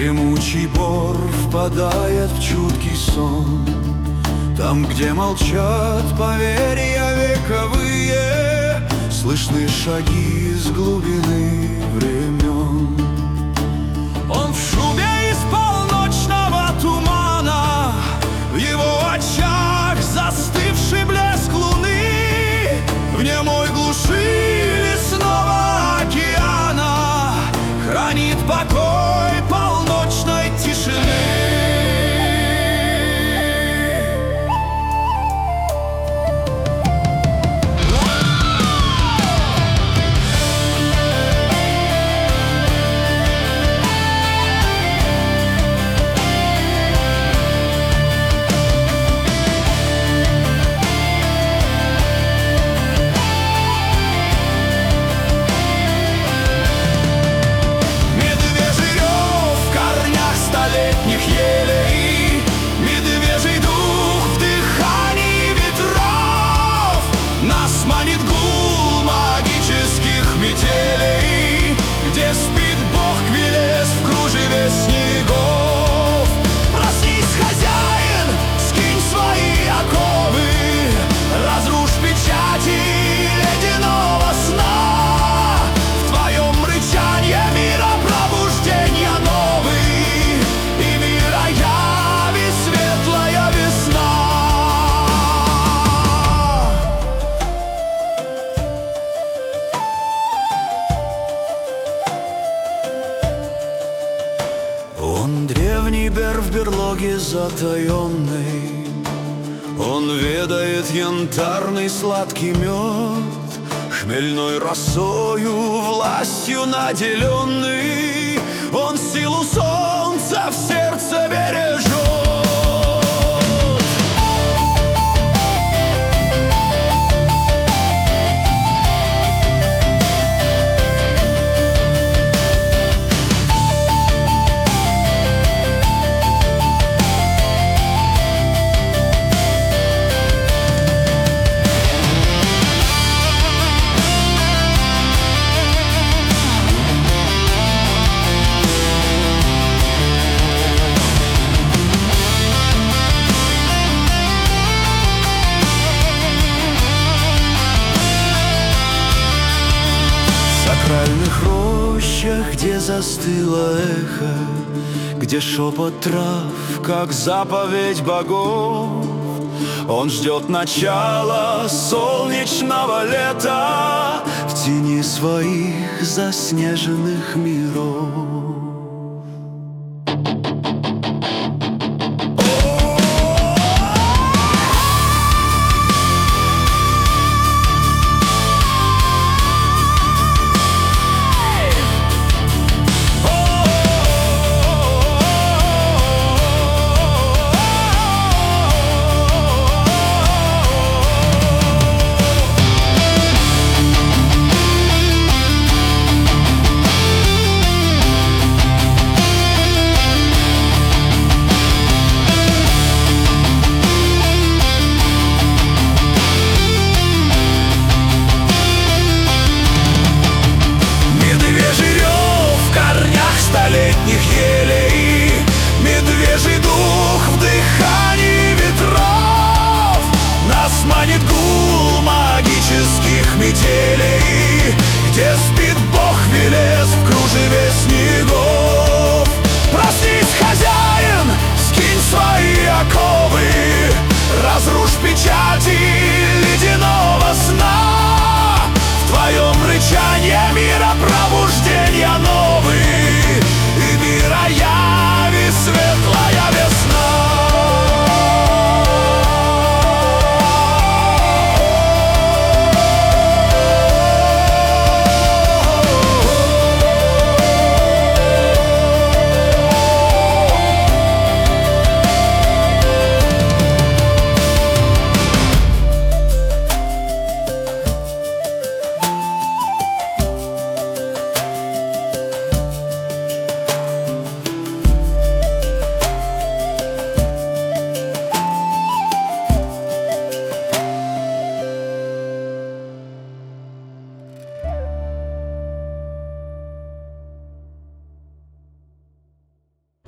Дремучий бор впадает в чуткий сон, там, где молчат поверья вековые, слышны шаги с глубины времен. Он в шубе из полночного тумана, в его очах застывший блеск луны, в немой глуши лесного океана хранит покой полночной тишины. Медвежий дух в дыхании ветров, нас манит гул магических метелей, где спит бог Квилес в кружеве снегов. Проснись, хозяин, скинь свои оковы, разрушь печати ледяного сна. В твоем рычанье мира пробуждения новый, светлая весна. Он древний бер в берлоге затаенный, он ведает янтарный сладкий мед, хмельной росою властью наделенный, он силу солнца в сердце бережет. В сакральных рощах, где застыло эхо, где шепот трав, как заповедь богов, он ждет начала солнечного лета в тени своих заснеженных миров.